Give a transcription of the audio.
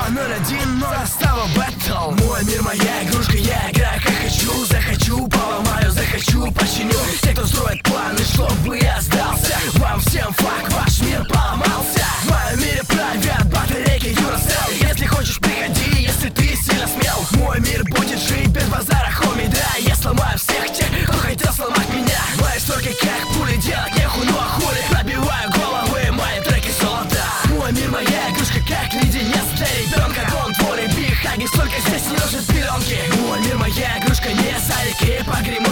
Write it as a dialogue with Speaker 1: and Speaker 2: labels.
Speaker 1: 201, но застава бэтл. Мой мир, моя игрушка, я играю как хочу. Захочу, поломаю, захочу, починю. Те, кто строит планы, чтобы я сдался. Вам всем фак, ваш мир поломался. В моем мире правят батарейки Duracell. Если хочешь, приходи, если ты сильно смел. Мой мир будет жить без базара, хоми, да. Я сломаю всех тех, кто хотел сломать меня. Мои строки как пули, делать нехуй, ну а хули. Пробиваю головы, мои треки золота. Мой мир, моя игрушка, как леденец для ребенка. Don't worry, big хаги, столько здесь не нужны пеленки. Мой мир, моя игрушка, не сарики, погремы.